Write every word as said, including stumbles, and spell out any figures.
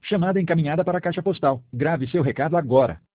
Chamada encaminhada para a caixa postal. Grave seu recado agora.